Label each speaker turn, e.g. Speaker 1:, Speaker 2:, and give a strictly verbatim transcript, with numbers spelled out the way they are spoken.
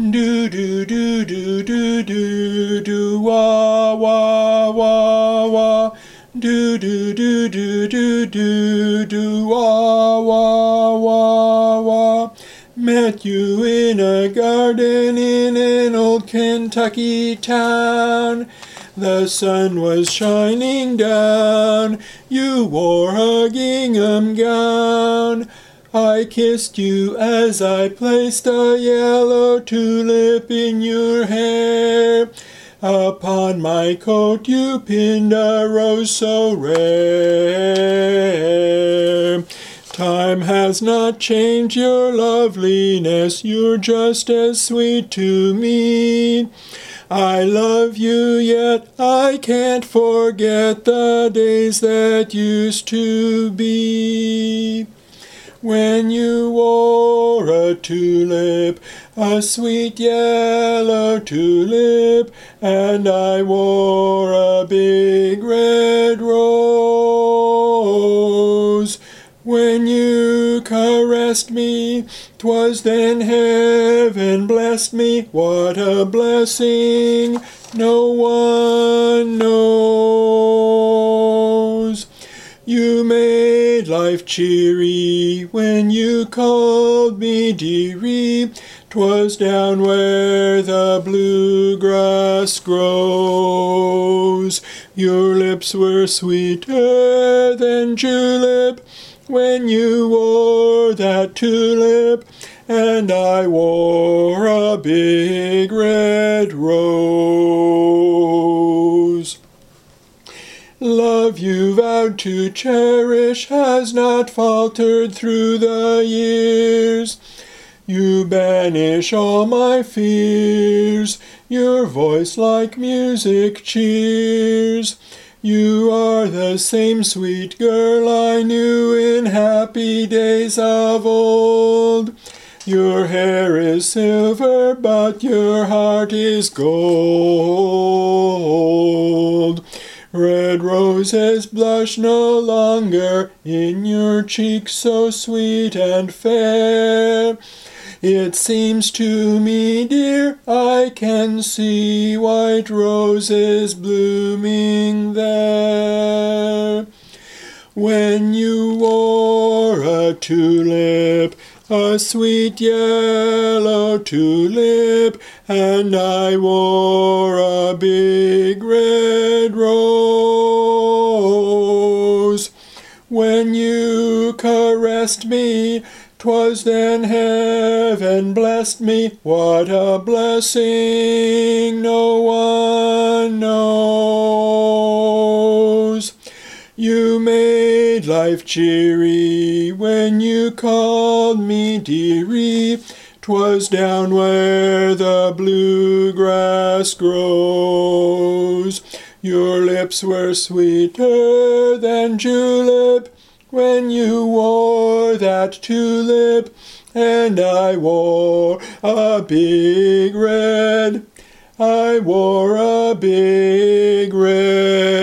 Speaker 1: Do do do do do do do wah wah wah wah. Do do do do do do do wah wah wah wah. Met you in a garden in an old Kentucky town. The sun was shining down. You wore a gingham gown. I kissed you as I placed a yellow tulip in your hair. Upon my coat you pinned a rose so rare. Time has not changed your loveliness, you're just as sweet to me. I love you, yet I can't forget the days that used to be. When you wore a tulip, a sweet yellow tulip, and I wore a big red rose. When you caressed me, 'twas then heaven blessed me. What a blessing no one knows. You made life cheery when you called me dearie. 'Twas down where the bluegrass grows. Your lips were sweeter than julep when you wore that tulip, and I wore a big red rose. Love you vowed to cherish has not faltered through the years. You banish all my fears, your voice like music cheers. You are the same sweet girl I knew in happy days of old. Your hair is silver, but your heart is gold. Red roses blush no longer in your cheeks so sweet and fair. It seems to me, dear, I can see white roses blooming there. When you wore a tulip, a sweet yellow tulip, and I wore a big red rose. When you caressed me, 'twas then heaven blessed me. What a blessing no one knows. You made life cheery when you called me dearie. 'Twas down where the bluegrass grows. Your lips were sweeter than julep when you wore that tulip, and I wore a big red, I wore a big red